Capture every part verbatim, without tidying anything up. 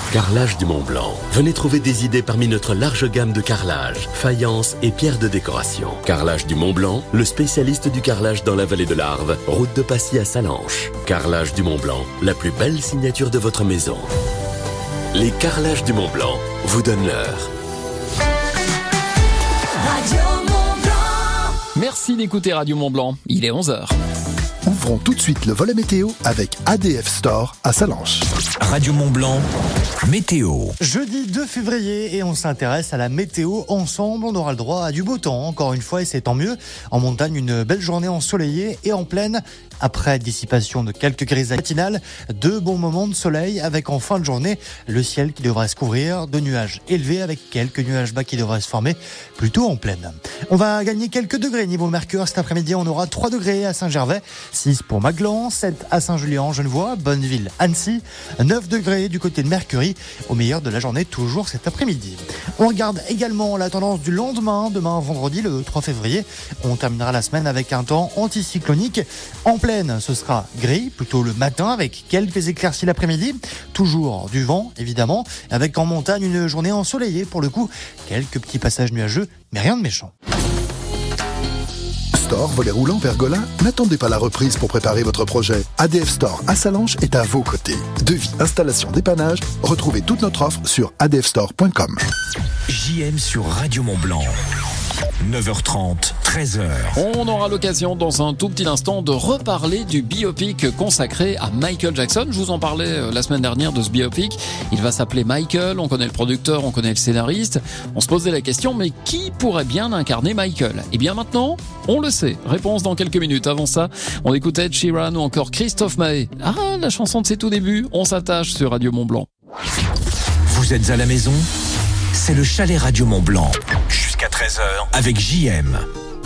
Carrelage du Mont-Blanc. Venez trouver des idées parmi notre large gamme de carrelage, faïence et pierres de décoration. Carrelage du Mont-Blanc, le spécialiste du carrelage dans la vallée de l'Arve, route de Passy à Sallanches. Carrelage du Mont-Blanc, la plus belle signature de votre maison. Les Carrelages du Mont-Blanc vous donnent l'heure. Radio Mont-Blanc. Merci d'écouter Radio Mont-Blanc. Il est onze heures. Ouvrons tout de suite le volet météo avec A D F Store à Sallanches. Radio Mont-Blanc, météo. Jeudi deux février et on s'intéresse à la météo ensemble. On aura le droit à du beau temps, encore une fois, et c'est tant mieux. En montagne, une belle journée ensoleillée et en plaine. Après dissipation de quelques grisailles matinales, deux bons moments de soleil avec en fin de journée le ciel qui devrait se couvrir de nuages élevés avec quelques nuages bas qui devraient se former plutôt en plaine. On va gagner quelques degrés niveau mercure. Cet après-midi, on aura trois degrés à Saint-Gervais, six pour Maglan, sept à Saint-Julien, Genevois, Bonneville, Annecy, neuf degrés du côté de Mercury, au meilleur de la journée toujours cet après-midi. On regarde également la tendance du lendemain, demain vendredi le trois février. On terminera la semaine avec un temps anticyclonique. En plaine, ce sera gris, plutôt le matin avec quelques éclaircies l'après-midi. Toujours du vent, évidemment, avec en montagne une journée ensoleillée pour le coup. Quelques petits passages nuageux, mais rien de méchant. Store, volet roulant, pergola, n'attendez pas la reprise pour préparer votre projet. A D F Store à Sallanches est à vos côtés. Devis, installation, dépannage, retrouvez toute notre offre sur a d f store point com. J M sur Radio Mont-Blanc. neuf heures trente, treize heures. On aura l'occasion dans un tout petit instant de reparler du biopic consacré à Michael Jackson. Je vous en parlais la semaine dernière de ce biopic. Il va s'appeler Michael, on connaît le producteur, on connaît le scénariste. On se posait la question, mais qui pourrait bien incarner Michael ? Eh bien maintenant, on le sait. Réponse dans quelques minutes. Avant ça, on écoutait Ed Sheeran ou encore Christophe Maé. Ah, la chanson de ses tout débuts, on s'attache sur Radio Mont-Blanc. Vous êtes à la maison ? C'est le chalet Radio Mont-Blanc. Jusqu'à treize heures avec J M.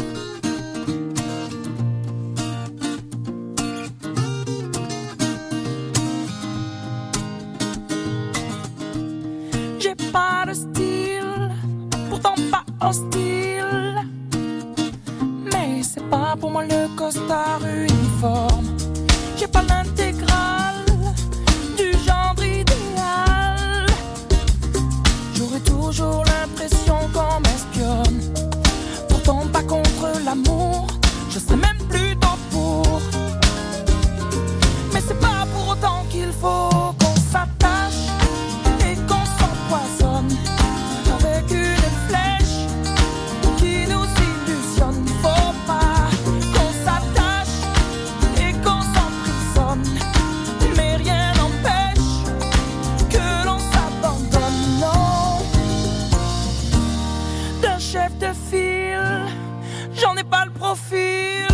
J'ai pas de style, pourtant pas hostile. Mais c'est pas pour moi le costard uniforme. J'ai pas l'intégrale du genre idéal. J'aurais toujours l'impression qu'on m'espionne. Pourtant pas contre l'amour, je sais même plutôt pour. Mais c'est pas pour autant qu'il faut qu'on s'attache et qu'on s'empoisonne avec une flèche qui nous illusionne. Faut pas qu'on s'attache et qu'on s'emprisonne, mais rien n'empêche que l'on s'abandonne. Non, d'un chef de file, j'en ai pas le profil.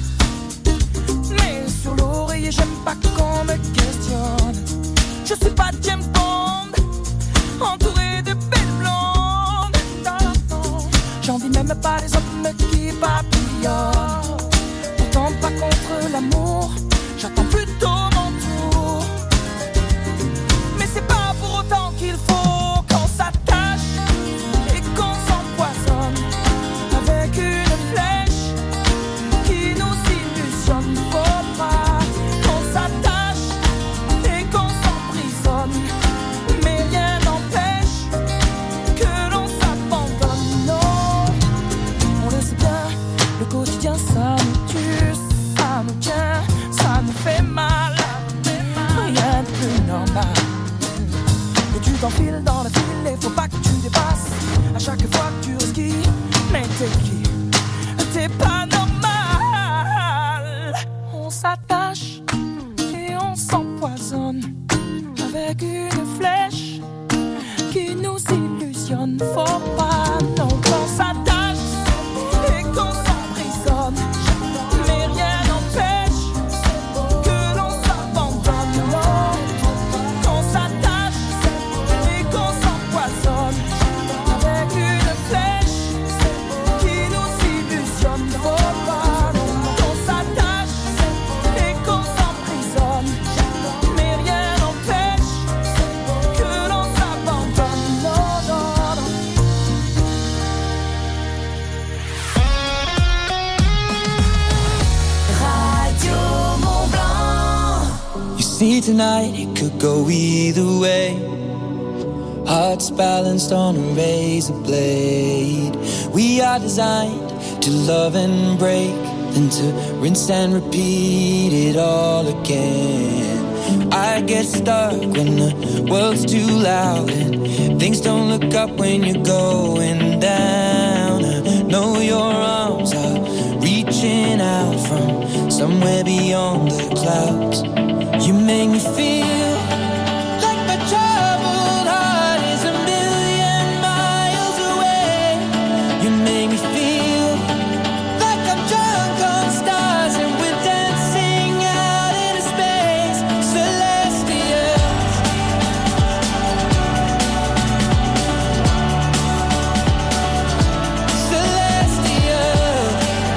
Mais sur l'oreiller, j'aime pas qu'on me questionne. Je suis pas James Bond, entouré de belles blondes. Non, non, j'envie même pas les hommes qui papillonnent. Pourtant pas contre l'amour, j'attends plutôt mon tour. Mais c'est pas pour autant qu'il faut qu'on s'attache et qu'on s'empoisonne avec une flèche qui nous illusionne. Faut pas qu'on s'attache et qu'on s'emprisonne, mais rien n'empêche que l'on s'abandonne. Non, on le sait bien, le quotidien ça nous tue, ça nous tient, ça nous fait mal. Rien de plus normal. Et tu t'enfiles dans le fil et faut pas que tu dépasses. À chaque fois que tu risques, mais t'es qui? T'es pas normal. On s'attache et on s'empoisonne avec une flèche qui nous illusionne. Faut pas non qu'on s'attache et qu'on s'emprisonne, mais rien n'empêche que l'on s'abandonne. Non, qu'on s'attache et qu'on s'empoisonne avec une flèche qui nous illusionne. Faut pas qu'on s'attache et qu'on s'emprisonne, mais rien n'empêche que l'on s'abandonne. Non, non, non. Radio Mont-Blanc. You see tonight it could go either way. hearts balanced on a razor blade. We are designed to love and break, then to rinse and repeat it all again. I get stuck when the world's too loud and things don't look up when you're going down. I know your arms are reaching out from somewhere beyond the clouds. You make me feel like my troubled heart is a million miles away. You make me feel like I'm drunk on stars and we're dancing out into space, celestial. Celestial.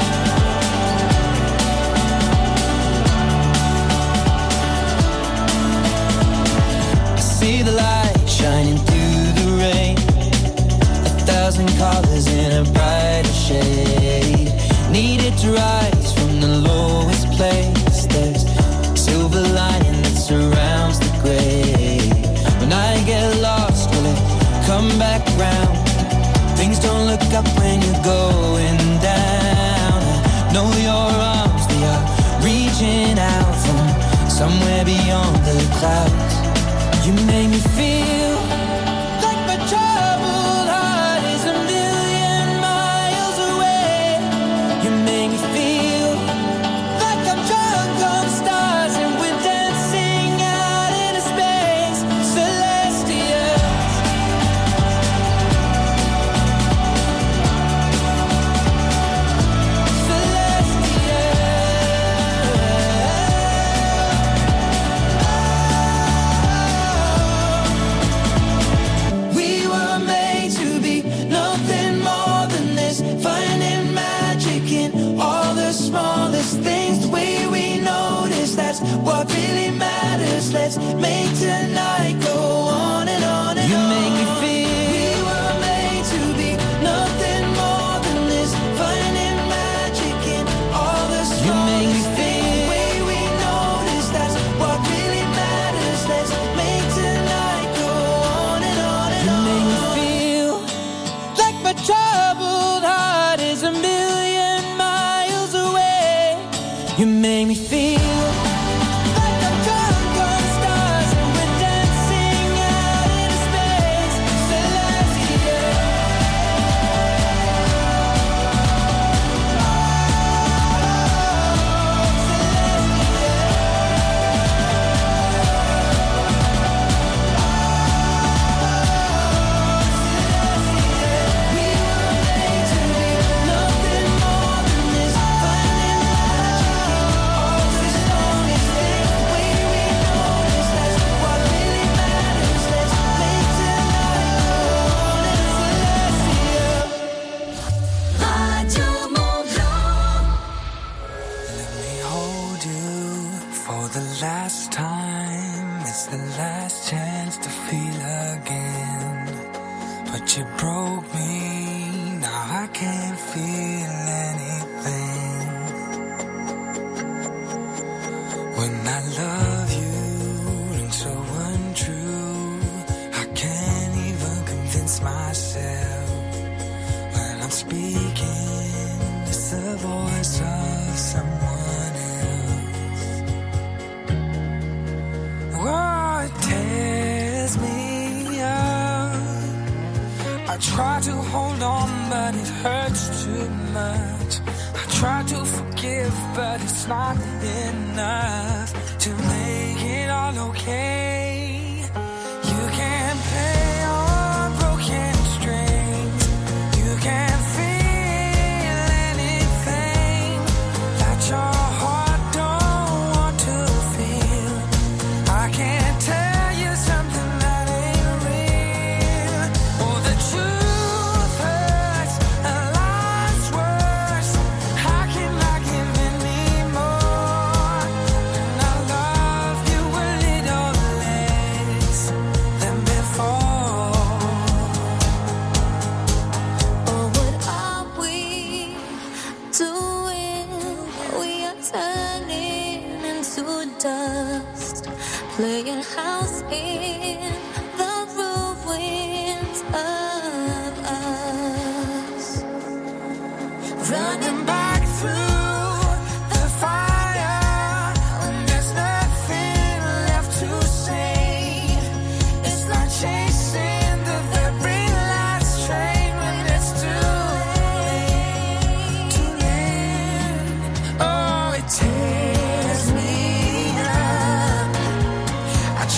I see the light shining through the rain, a thousand colors in a brighter shade. Needed to rise from the lowest place. There's silver lining that surrounds the gray. When I get lost, will it come back round? Things don't look up when you're going down. I know your arms, they are reaching out from somewhere beyond the clouds. You make me feel like my troubled heart is a million miles away. You make me feel like I'm drunk on stars and we're dancing out into space, celestial. We were made to be nothing more than this, finding magic in all the smallest things. The way we notice, that's what really matters. Let's make tonight go on and on and on. You make me feel we were made to be nothing more than this, finding magic in all the smallest things. The way we notice, that's what really matters. Let's make tonight go on and on and on. You make me feel like my troubled heart is a million miles away. You make me feel like I'm drunk on stars and we're dancing out into space, celestial. We were made to be nothing more than this, finding magic in all the smallest things. The way we notice, that's what really matters. Let's make tonight go on and celestial. Radio Mont Blanc. Let me hold you for the last time. It's the last chance to feel again. But you broke me, now I can't feel anything. When I love you, and so untrue, I can't even convince myself. When I'm speaking, it's the voice of someone else. Oh, it tears me up. I try to hold on, but it hurts too much. I try to forgive, but it's not enough to make it all okay. You can't play on broken strings. You can't feel anything that your heart don't want to feel. I can't tell you something that ain't real. Oh, the truth hurts and life's worse. How can I give anymore when I love you a little less than before? Oh, what are we doing? We are turning into dust, playing house in the ruins.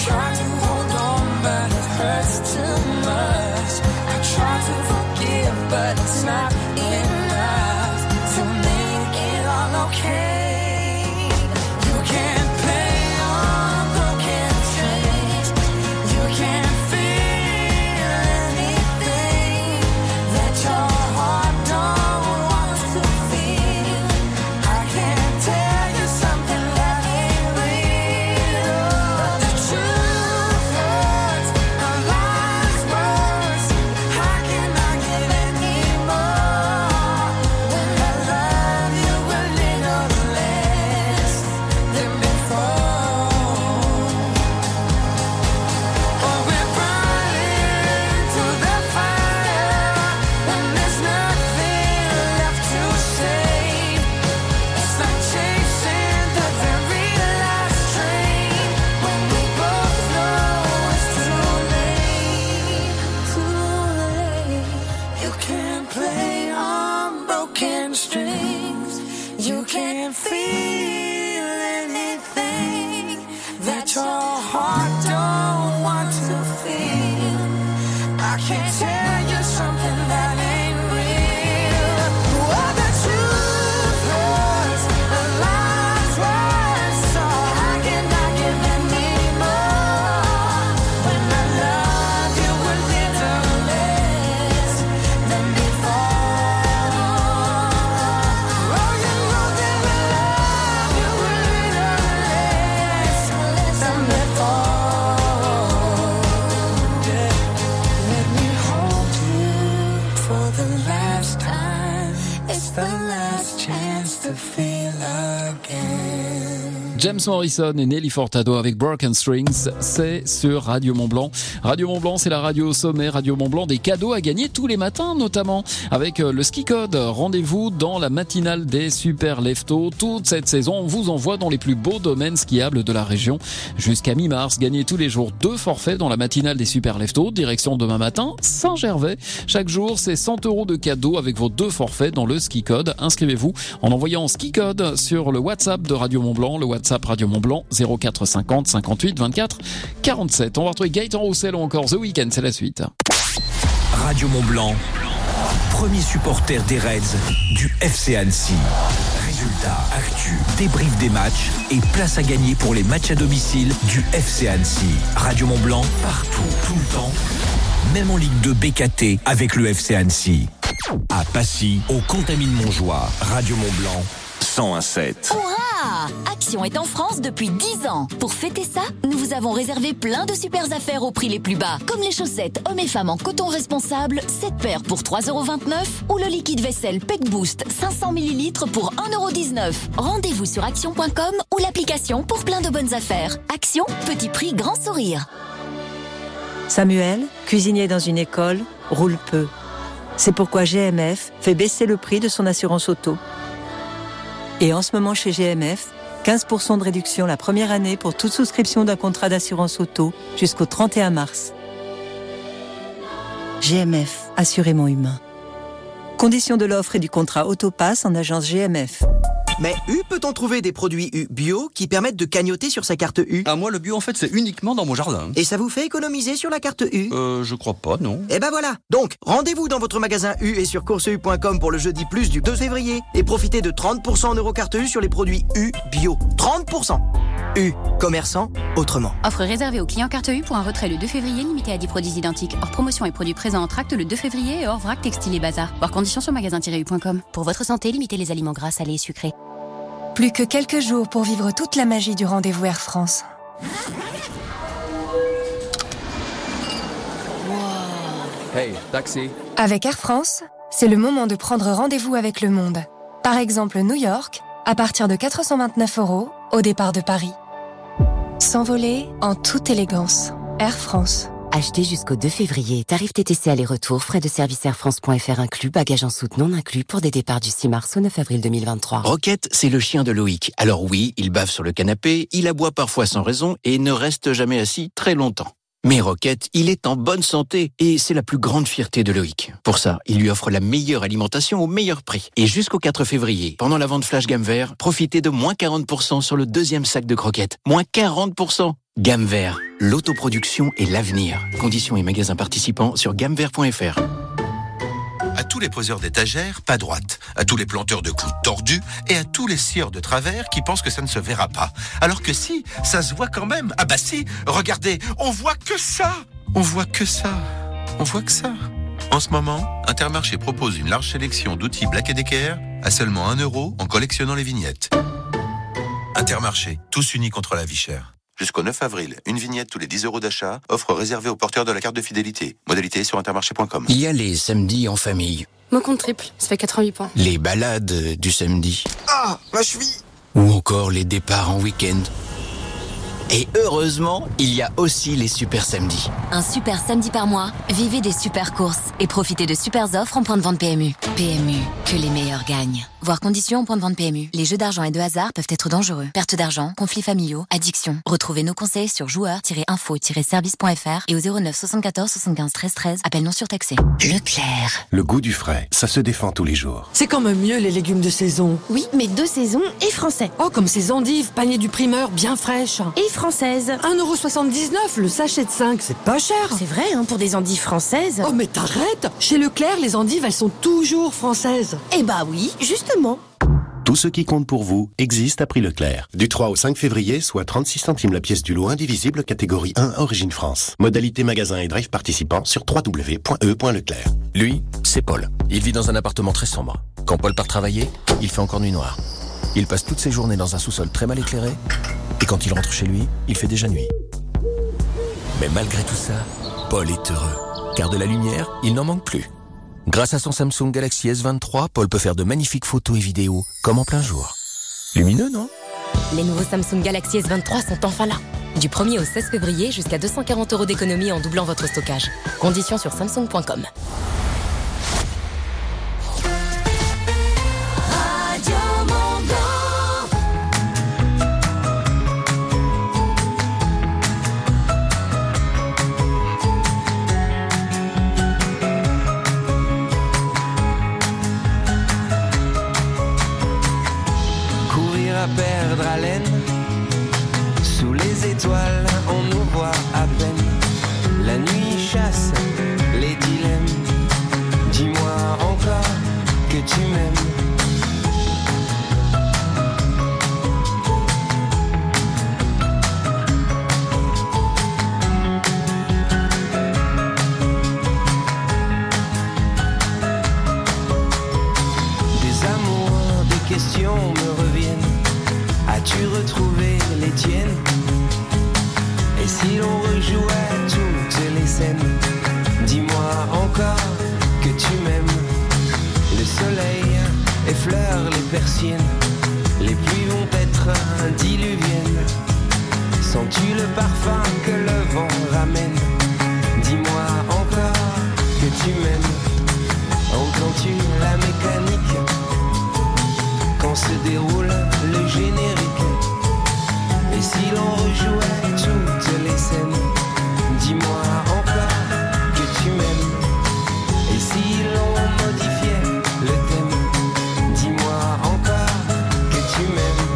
try to hold on, but it hurts too much. I try to forgive, but it's not enough to make it all okay. You can't play on broken strings. You can't feel anything that your heart don't want to feel. I can't tell you something that ain't real. But the truth hurts, our lives worse. How can I give any more when I love you a little less than before? Oh, we're running to the fire when there's nothing left to save. It's like chasing the very last train when we both know it's too late. Too late. You can't play on broken strings. You can't feel anything that your heart don't want to feel. I can't tell you something that ain't real. Oh, the truth hurts, the lies worse. So how can I give any more when I love you a little less than before? Oh, you know that I love you a little less than before. Yeah. Let me hold you for the last time. It's the last chance to feel again. James Morrison et Nelly Furtado avec Broken Strings, c'est sur Radio Mont-Blanc. Radio Mont-Blanc, c'est la radio au sommet, Radio Mont-Blanc, des cadeaux à gagner tous les matins, notamment avec le ski code. Rendez-vous dans la matinale des Super Leftos. Toute cette saison, on vous envoie dans les plus beaux domaines skiables de la région. Jusqu'à mi-mars, gagnez tous les jours deux forfaits dans la matinale des Super Leftos. Direction demain matin, Saint-Gervais. Chaque jour, c'est cent euros de cadeaux avec vos deux forfaits dans le ski code. Inscrivez-vous en envoyant ski code sur le WhatsApp de Radio Mont-Blanc, le WhatsApp Radio Mont-Blanc zéro quatre cinquante cinquante-huit vingt-quatre quarante-sept. On va retrouver Gaëtan Roussel ou encore The Weeknd, c'est la suite. Radio Mont-Blanc, premier supporter des Reds du F C Annecy. Résultats, actu, débrief des matchs et place à gagner pour les matchs à domicile du F C Annecy. Radio Mont-Blanc, partout, tout le temps, même en Ligue deux B K T avec le F C Annecy. À Passy, au Contamine-Montjoie, Radio Mont-Blanc, cent un virgule sept. Hurrah! Action est en France depuis dix ans. Pour fêter ça, nous vous avons réservé plein de super affaires au prix les plus bas. Comme les chaussettes hommes et femmes en coton responsable, sept paires pour trois euros vingt-neuf ou le liquide vaisselle Peck Boost cinq cents millilitres pour un euro dix-neuf. Rendez-vous sur action point com ou l'application pour plein de bonnes affaires. Action, petit prix, grand sourire. Samuel, cuisinier dans une école, roule peu. C'est pourquoi G M F fait baisser le prix de son assurance auto. Et en ce moment chez G M F, quinze pour cent de réduction la première année pour toute souscription d'un contrat d'assurance auto jusqu'au trente et un mars. G M F, assurément humain. Conditions de l'offre et du contrat Autopass en agence G M F. Mais U, peut-on trouver des produits U bio qui permettent de cagnotter sur sa carte U? Ah, moi, le bio, en fait, c'est uniquement dans mon jardin. Et ça vous fait économiser sur la carte U? Euh, je crois pas, non. Eh ben voilà. Donc, rendez-vous dans votre magasin U et sur course u point com pour le jeudi plus du deux février. Et profitez de trente pour cent en Eurocarte U sur les produits U bio. trente pour cent. U, commerçant autrement. Offre réservée aux clients carte U pour un retrait le deux février limité à dix produits identiques. Hors promotion et produits présents en tract le deux février et hors vrac, textile et bazar. Voir conditions sur magasin tiret u point com. Pour votre santé, limitez les aliments gras, salés et sucrés. Plus que quelques jours pour vivre toute la magie du rendez-vous Air France. Wow. Hey, taxi. Avec Air France, c'est le moment de prendre rendez-vous avec le monde. Par exemple, New York, à partir de quatre cent vingt-neuf euros au départ de Paris. S'envoler en toute élégance. Air France. Achetez jusqu'au deux février. Tarif T T C aller-retour, frais de service air france point f r inclus, bagages en soute non inclus pour des départs du six mars au neuf avril deux mille vingt-trois. Rocket, c'est le chien de Loïc. Alors oui, il bave sur le canapé, il aboie parfois sans raison et ne reste jamais assis très longtemps. Mais Rocket, il est en bonne santé et c'est la plus grande fierté de Loïc. Pour ça, il lui offre la meilleure alimentation au meilleur prix. Et jusqu'au quatre février, pendant la vente Flash Gamme Vert, profitez de moins quarante pour cent sur le deuxième sac de croquettes. Moins quarante pour cent. Gamme Vert, l'autoproduction et l'avenir. Conditions et magasins participants sur gamme vert point f r. À tous les poseurs d'étagères, pas droite. À tous les planteurs de clous tordus et à tous les scieurs de travers qui pensent que ça ne se verra pas. Alors que si, ça se voit quand même. Ah bah si, regardez, on voit que ça. On voit que ça. On voit que ça. En ce moment, Intermarché propose une large sélection d'outils Black Decker à seulement un euro en collectionnant les vignettes. Intermarché, tous unis contre la vie chère. Jusqu'au neuf avril, une vignette tous les dix euros d'achat, offre réservée aux porteurs de la carte de fidélité. Modalité sur intermarché point com. Il y a les samedis en famille. Mon compte triple, ça fait quatre-vingt-huit points. Les balades du samedi. Ah, ma cheville! Ou encore les départs en week-end. Et heureusement, il y a aussi les super samedis. Un super samedi par mois, vivez des super courses et profitez de super offres en point de vente P M U. P M U, que les meilleurs gagnent. Voir conditions en point de vente P M U. Les jeux d'argent et de hasard peuvent être dangereux. Perte d'argent, conflits familiaux, addiction. Retrouvez nos conseils sur joueurs tiret info tiret service point f r et au zéro neuf soixante-quatorze soixante-quinze treize treize. Appel non surtaxé. Leclerc. Le goût du frais, ça se défend tous les jours. C'est quand même mieux les légumes de saison. Oui, mais de saison et français. Oh, comme ces endives, panier du primeur, bien fraîches. Et françaises. un euro soixante-dix-neuf le sachet de cinq, c'est pas cher. C'est vrai, hein, pour des endives françaises. Oh, mais t'arrêtes! Chez Leclerc, les endives, elles sont toujours françaises. Eh bah oui, justement. Tout ce qui compte pour vous existe à prix Leclerc. Du trois au cinq février, soit trente-six centimes la pièce du lot indivisible, catégorie un, Origine France. Modalité magasin et drive participant sur w w w point e point leclerc. Lui, c'est Paul. Il vit dans un appartement très sombre. Quand Paul part travailler, il fait encore nuit noire. Il passe toutes ses journées dans un sous-sol très mal éclairé. Et quand il rentre chez lui, il fait déjà nuit. Mais malgré tout ça, Paul est heureux. Car de la lumière, il n'en manque plus. Grâce à son Samsung Galaxy S vingt-trois, Paul peut faire de magnifiques photos et vidéos, comme en plein jour. Lumineux, non? Les nouveaux Samsung Galaxy S vingt-trois sont enfin là. Du premier au seize février, jusqu'à deux cent quarante euros d'économie en doublant votre stockage. Conditions sur samsung point com. Perdre haleine, sous les étoiles on nous voit à peine. La nuit chasse les dilemmes. Dis-moi encore que tu m'aimes. Des amours, des questions me reviennent. As-tu retrouvé les tiennes? Et si l'on rejouait toutes les scènes? Dis-moi encore que tu m'aimes. Le soleil effleure les persiennes. Les pluies vont être diluviennes. Sens-tu le parfum que le vent ramène? Dis-moi encore que tu m'aimes. Entends-tu la mécanique quand se déroule le générique? Et si l'on rejouait toutes les scènes? Dis-moi encore que tu m'aimes. Et si l'on modifiait le thème? Dis-moi encore que tu m'aimes.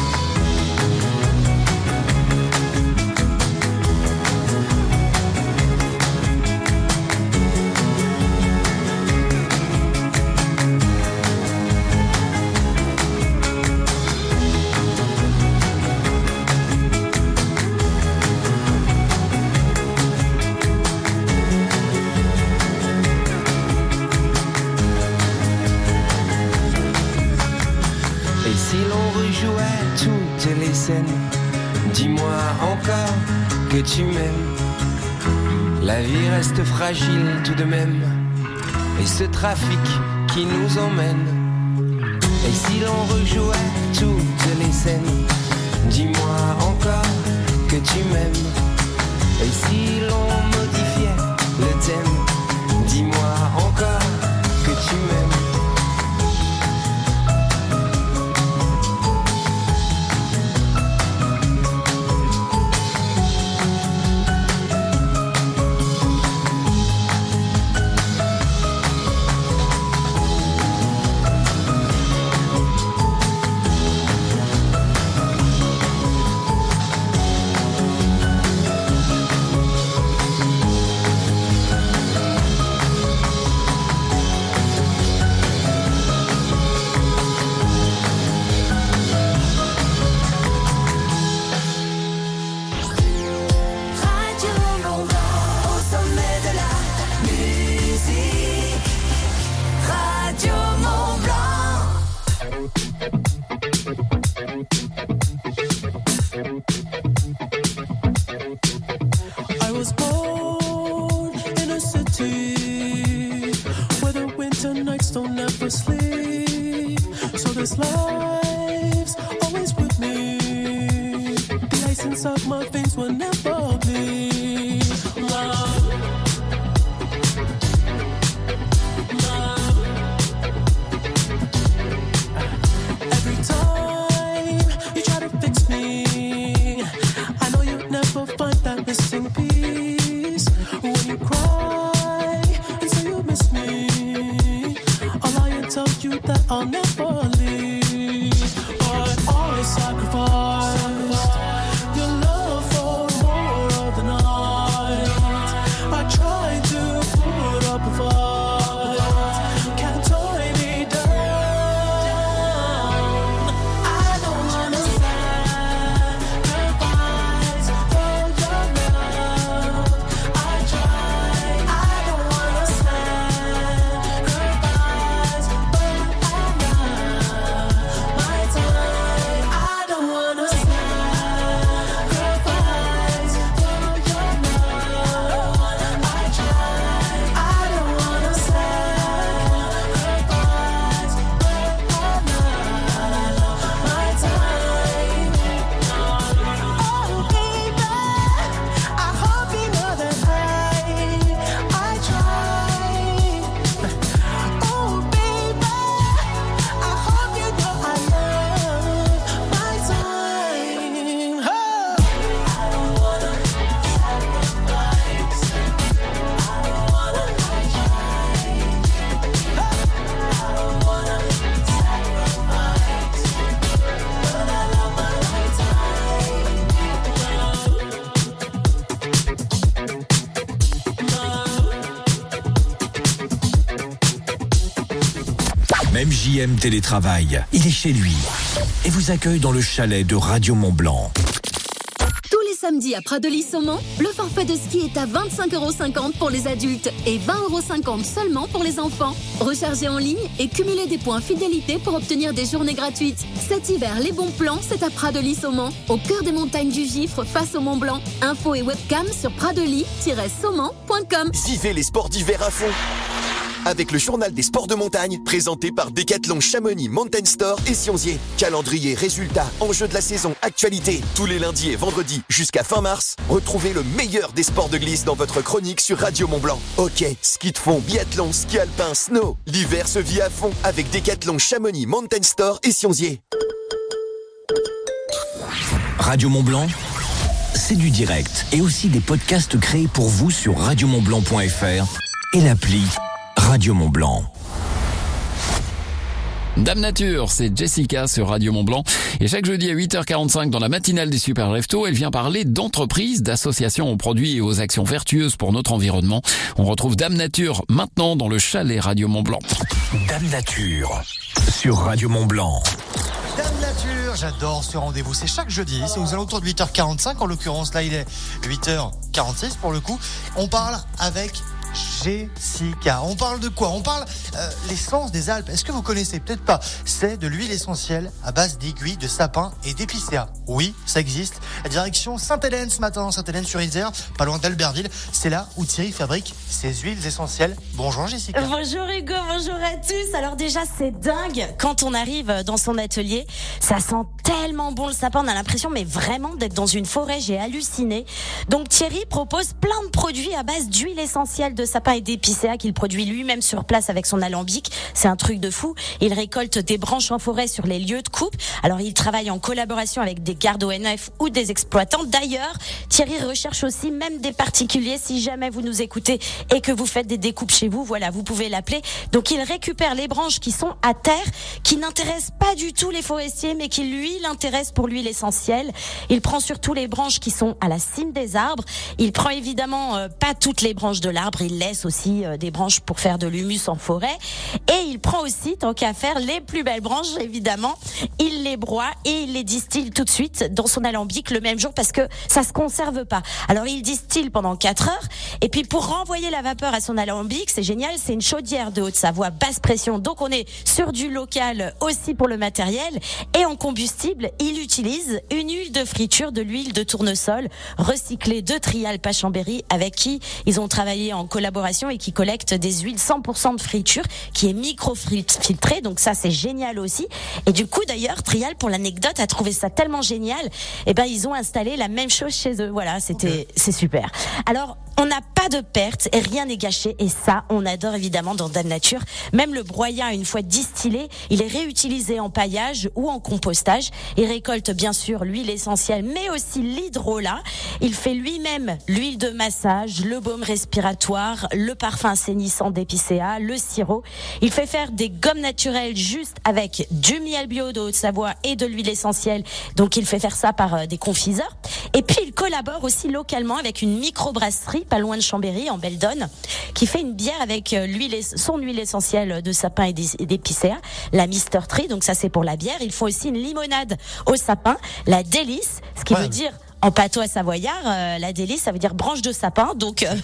Toutes les scènes, dis-moi encore que tu m'aimes. La vie reste fragile tout de même. Et ce trafic qui nous emmène. Et si l'on rejouait toutes les scènes? Dis-moi encore que tu m'aimes. Et si l'on modifiait le thème? Dis-moi encore que tu m'aimes. nights don't ever sleep. So this life's always with me. The ice inside my veins will never bleed. Love. Every time you try to fix me, I know you'll never find that missing piece. When you cry and say you miss me, I'll lie and tell you that I'll never leave. But always sacrifice your love for more of the night. I try to put up a fight, can't tie me down. I don't wanna sacrifice for your love. I try, I don't wanna sacrifice for my time. I don't wanna sacrifice for your love. I try, I don't wanna sacrifice for my time. Oh baby, I hope you know that I I try. Oh baby, I hope you know I love my time. Oh. I don't wanna sacrifice. I don't wanna try. I don't wanna sacrifice, but I love my Même J M télétravaille, il est chez lui et vous accueille dans le chalet de Radio Mont-Blanc. Tous les samedis à Pradelis-Saumont, le forfait de ski est à vingt-cinq euros cinquante pour les adultes et vingt euros cinquante seulement pour les enfants. Rechargez en ligne et cumulez des points fidélité pour obtenir des journées gratuites. Cet hiver, les bons plans, c'est à Pradelis-Saumont, au cœur des montagnes du Gifre, face au Mont Blanc. Info et webcam sur pradelis tiret saumont point com. Vivez les sports d'hiver à fond avec le journal des sports de montagne présenté par Decathlon Chamonix Mountain Store et Sionzier. Calendrier, résultats, enjeux de la saison, actualité. Tous les lundis et vendredis jusqu'à fin mars, retrouvez le meilleur des sports de glisse dans votre chronique sur Radio Mont-Blanc. Hockey, ski de fond, biathlon, ski alpin, snow. L'hiver se vit à fond avec Decathlon Chamonix Mountain Store et Sionzier. Radio Mont-Blanc, c'est du direct et aussi des podcasts créés pour vous sur radio mont blanc point f r et l'appli Radio Mont-Blanc. Dame Nature, c'est Jessica sur Radio Mont-Blanc. Et chaque jeudi à huit heures quarante-cinq dans la matinale des Super Leftos, elle vient parler d'entreprises, d'associations aux produits et aux actions vertueuses pour notre environnement. On retrouve Dame Nature maintenant dans le chalet Radio Mont-Blanc. Dame Nature sur Radio Mont-Blanc. Dame Nature, j'adore ce rendez-vous. C'est chaque jeudi, c'est aux alentours de huit heures quarante-cinq. En l'occurrence, là, il est huit heures quarante-six pour le coup. On parle avec Jessica. On parle de quoi? On parle euh, l'essence des Alpes. Est-ce que vous connaissez? Peut-être pas. C'est de l'huile essentielle à base d'aiguilles, de sapin et d'épicéa. Oui, ça existe. La direction Sainte-Hélène ce matin, Sainte-Hélène-sur-Isère, pas loin d'Albertville. C'est là où Thierry fabrique ses huiles essentielles. Bonjour Jessica. Bonjour Hugo, bonjour à tous. Alors déjà, c'est dingue quand on arrive dans son atelier. Ça sent tellement bon le sapin. On a l'impression, mais vraiment, d'être dans une forêt. J'ai halluciné. Donc Thierry propose plein de produits à base d'huile essentielle de sapin et d'épicéa qu'il produit lui-même sur place avec son alambic. C'est un truc de fou. Il récolte des branches en forêt sur les lieux de coupe. Alors il travaille en collaboration avec des gardes O N F ou des exploitants. D'ailleurs, Thierry recherche aussi même des particuliers. Si jamais vous nous écoutez et que vous faites des découpes chez vous, voilà, vous pouvez l'appeler. Donc il récupère les branches qui sont à terre, qui n'intéressent pas du tout les forestiers, mais qui lui l'intéressent pour l'huile essentielle. Il prend surtout les branches qui sont à la cime des arbres. Il prend évidemment euh, pas toutes les branches de l'arbre. Il laisse aussi euh, des branches pour faire de l'humus en forêt. Et il prend aussi, tant qu'à faire, les plus belles branches, évidemment. Il les broie et il les distille tout de suite dans son alambic le même jour parce que ça se conserve pas. Alors il distille pendant quatre heures et puis pour renvoyer la vapeur à son alambic, c'est génial, c'est une chaudière de Haute-Savoie basse pression. Donc on est sur du local aussi pour le matériel. Et en combustible, il utilise une huile de friture, de l'huile de tournesol recyclée de Trial Pachambéry avec qui ils ont travaillé en collaboration d'amélioration et qui collecte des huiles cent pour cent de friture, qui est micro-filtrée, donc ça c'est génial aussi. Et du coup d'ailleurs, Trial, pour l'anecdote, a trouvé ça tellement génial, et ben ils ont installé la même chose chez eux. Voilà, c'était okay. C'est super. Alors, on n'a pas de perte et rien n'est gâché, et ça, on adore évidemment dans Dame Nature. Même le broyat, une fois distillé, il est réutilisé en paillage ou en compostage. Il récolte bien sûr l'huile essentielle, mais aussi l'hydrolat. Il fait lui-même l'huile de massage, le baume respiratoire, le parfum assainissant d'épicéa, le sirop. Il fait faire des gommes naturelles juste avec du miel bio de Haute-Savoie et de l'huile essentielle. Donc il fait faire ça par des confiseurs. Et puis il collabore aussi localement avec une microbrasserie pas loin de Chambéry, en Beldonne, qui fait une bière avec l'huile, son huile essentielle de sapin et d'épicéa, la Mister Tree. Donc ça c'est pour la bière. Ils font aussi une limonade au sapin, la Délice, ce qui ouais. veut dire en patois savoyard, euh, la Délice, ça veut dire branche de sapin. Donc euh,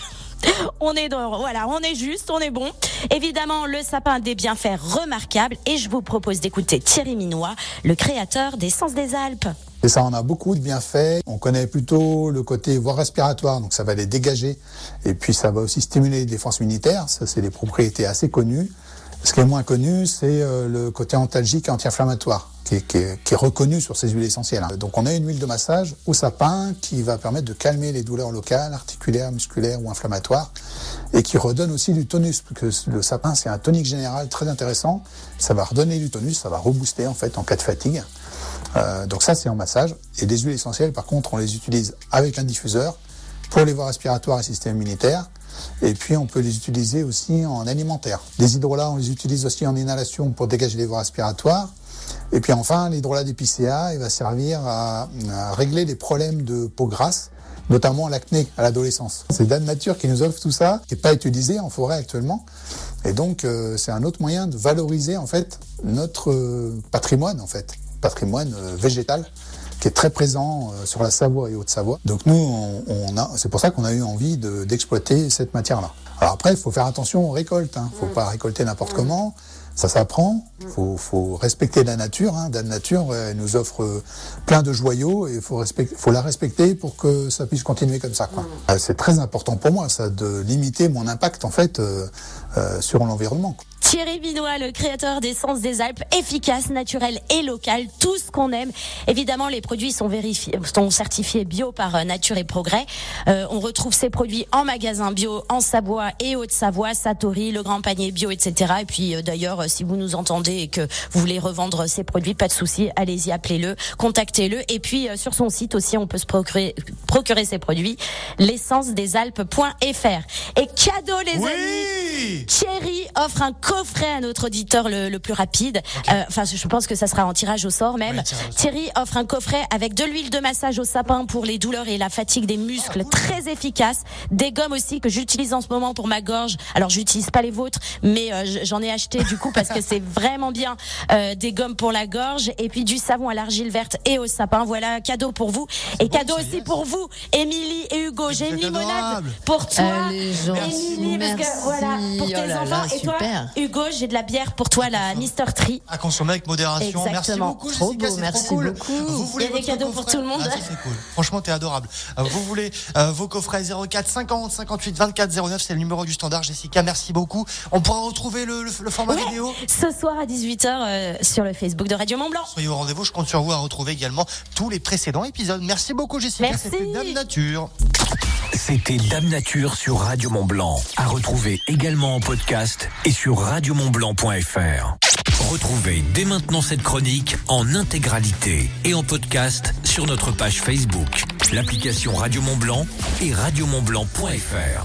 on est dans, voilà, on est juste, on est bon. Évidemment, le sapin a des bienfaits remarquables, et je vous propose d'écouter Thierry Minois, le créateur d'Essence des Alpes. Et ça en a beaucoup de bienfaits. On connaît plutôt le côté voie respiratoire, donc ça va les dégager. Et puis ça va aussi stimuler les défenses immunitaires. Ça, c'est des propriétés assez connues. Ce qui est moins connu, c'est euh, le côté antalgique et anti-inflammatoire, qui est, qui, est, qui est reconnu sur ces huiles essentielles. Donc on a une huile de massage au sapin qui va permettre de calmer les douleurs locales, articulaires, musculaires ou inflammatoires, et qui redonne aussi du tonus, parce que le sapin, c'est un tonique général très intéressant. Ça va redonner du tonus, ça va rebooster en fait en cas de fatigue. Euh, donc ça, c'est en massage. Et les huiles essentielles, par contre, on les utilise avec un diffuseur pour les voies respiratoires et système immunitaire. Et puis, on peut les utiliser aussi en alimentaire. Les hydrolats, on les utilise aussi en inhalation pour dégager les voies respiratoires. Et puis enfin, l'hydrolat d'épicéa, il va servir à, à régler les problèmes de peau grasse, notamment l'acné à l'adolescence. C'est Dame Nature qui nous offre tout ça, qui n'est pas utilisé en forêt actuellement. Et donc, euh, c'est un autre moyen de valoriser, en fait, notre euh, patrimoine, en fait. patrimoine euh, végétal qui est très présent euh, sur la Savoie et Haute-Savoie. Donc nous, on, on a, c'est pour ça qu'on a eu envie de, d'exploiter cette matière-là. Alors après, il faut faire attention aux récoltes. Il hein. ne faut mmh. pas récolter n'importe mmh. comment. Ça s'apprend. Il faut, faut respecter la nature. Hein. La nature, elle nous offre euh, plein de joyaux et il faut, faut la respecter pour que ça puisse continuer comme ça. Quoi. Mmh. C'est très important pour moi, ça, de limiter mon impact en fait euh, euh, sur l'environnement. Thierry Minois, le créateur d'Essence des Alpes, efficace, naturel et local, tout ce qu'on aime. Évidemment, les produits sont vérifiés, sont certifiés bio par Nature et Progrès. Euh, on retrouve ces produits en magasin bio en Savoie et Haute-Savoie, Satori, le Grand Panier bio, et cetera. Et puis euh, d'ailleurs, si vous nous entendez et que vous voulez revendre ces produits, pas de souci, allez-y, appelez-le, contactez-le. Et puis euh, sur son site aussi, on peut se procurer, procurer ces produits, l'essence des alpes point f r. Et cadeau les oui amis, Thierry offre un coffret à notre auditeur le, le plus rapide. Okay. Euh, enfin, je pense que ça sera en tirage au sort même. Oui, tirage au sort. Thierry offre un coffret avec de l'huile de massage au sapin pour les douleurs et la fatigue des muscles, très efficace. Des gommes aussi que j'utilise en ce moment pour ma gorge. Alors, j'utilise pas les vôtres, mais euh, j'en ai acheté du coup parce que c'est vraiment bien. Euh, des gommes pour la gorge et puis du savon à l'argile verte et au sapin. Voilà, cadeau pour vous. C'est et bon, cadeau aussi yes. pour vous, Émilie et Hugo. J'ai une limonade adorable. Pour toi, Émilie, parce que voilà, pour tes oh là enfants là, et super. Toi, Hugo, j'ai de la bière pour toi, la Mister Tree. À consommer avec modération. Exactement. Merci beaucoup, trop Jessica, beau, c'est merci trop cool. beaucoup. Vous voulez Il y a des cadeaux coffret pour tout le monde. Ah, ça, c'est cool. Franchement, t'es adorable. Euh, vous voulez euh, vos coffrets zéro quatre cinquante cinquante-huit vingt-quatre zéro neuf, c'est le numéro du standard. Jessica, merci beaucoup. On pourra retrouver le, le, le format ouais, vidéo ce soir à dix-huit heures euh, sur le Facebook de Radio Mont-Blanc. Soyez au rendez-vous. Je compte sur vous à retrouver également tous les précédents épisodes. Merci beaucoup, Jessica. Merci. C'était Dame Nature. C'était Dame Nature sur Radio Mont-Blanc. À retrouver également en podcast et sur radio mont blanc point f r. Retrouvez dès maintenant cette chronique en intégralité et en podcast sur notre page Facebook, l'application Radio Mont-Blanc et radio mont blanc point f r.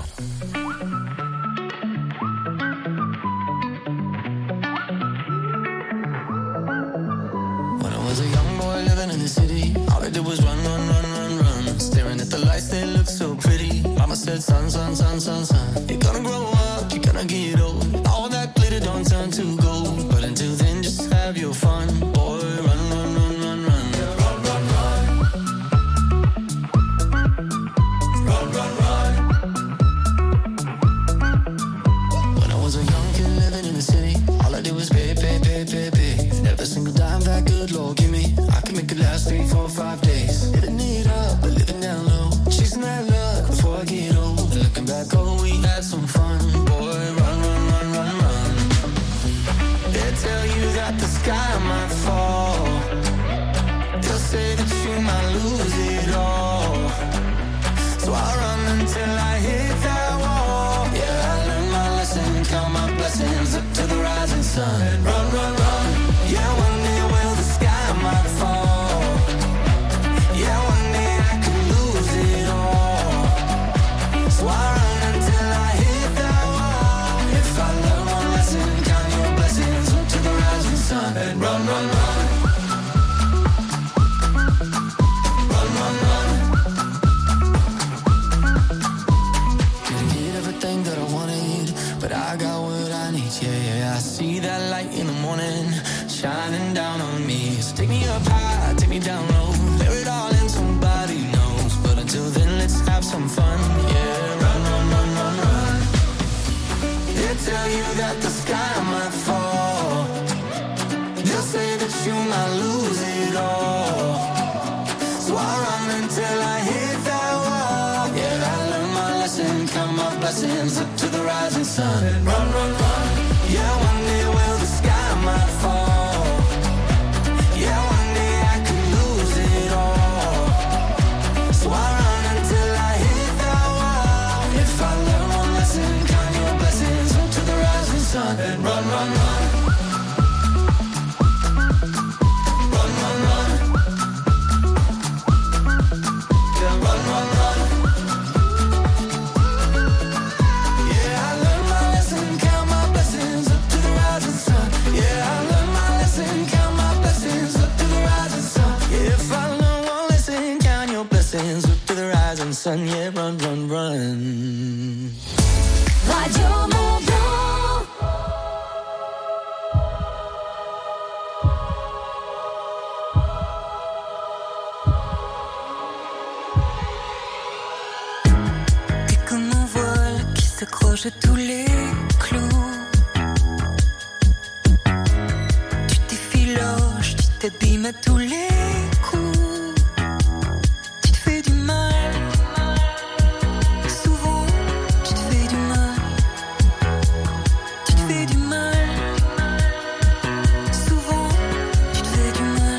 When I was a young boy living in the city, all I did was run, run, run, run, run. Staring at the lights, they look so pretty. Mama said, son, son, son, son, son, you're gonna grow up, you're gonna get old. All that glitter don't turn to gold. But until then, just have your fun. Boy, run, run, run, run, run. Run, run, run. Run, run, run. When I was a young kid living in the city, all I did was pay, pay, pay, pay, pay. Never a single dime that good Lord give me. I can make it last three, four, five days. Living it up, but living down low. Chasing that luck before I get old. Looking back, oh, we had some fun. sun and run, run, run. Yeah, one day will the sky might fall. Yeah, one day I could lose it all. So I run until I hit that wall. If I learn one lesson, count your blessings up to the rising sun and run, run, run. Run, run, run. Didn't get everything that I wanted, but I got what I need, yeah, yeah. I see that light in the morning, shining down on me. So take me up high, take me down low, bear it all in, somebody knows. But until then, let's have some fun, yeah. Run, run, run, run, run. They tell you that the sky might fall. They'll say that you might lose it all. So I run until I hit that wall. Yeah, I learned my lesson, count my blessings up to the rising sun and run, run, run. Yeah, one day will the sky might fall. Yeah, one day I could lose it all. So I run until I hit that wall. If I learn one lesson, count your blessings up to the rising sun and run, run, run. Run, run, run. Yeah, run, run, run. Yeah, I learned my lesson, count my blessings up to the rising sun. Yeah, I learned my lesson, count my blessings up to the rising sun. Yeah, if I learn one lesson, count your blessings up to the rising sun. Yeah, run, run, run. Radio Mont Blanc. T'es comme un voile qui s'accroche à tous les clous. Tu t'effiloches, tu t'abîmes à tous les coups. Tu te fais du mal. Souvent, tu te fais du mal. Tu te fais du mal. Souvent, tu te fais du mal.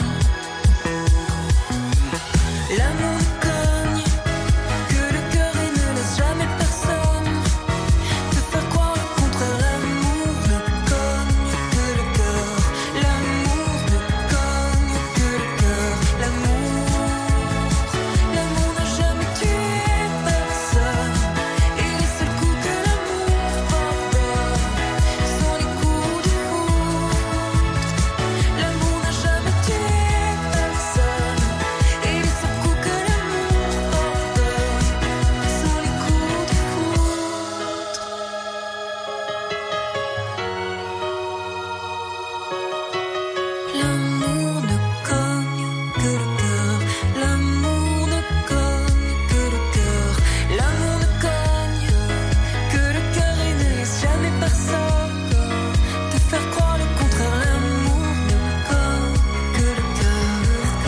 L'amour cogne, que le cœur il ne laisse jamais personne te faire croire le contraire. L'amour ne cogne que le cœur. L'amour ne cogne que le cœur. L'amour, l'amour n'a jamais tué personne. Et les seuls coups que l'amour pardonne sont les coups de foudre. L'amour n'a jamais tué personne. Et les seuls coups que l'amour pardonne sont les coups de foudre. L'amour ne cogne que le cœur. L'amour ne cogne que le cœur. L'amour ne cogne que le cœur et ne laisse jamais personne te faire croire le contraire. L'amour ne cogne que le cœur.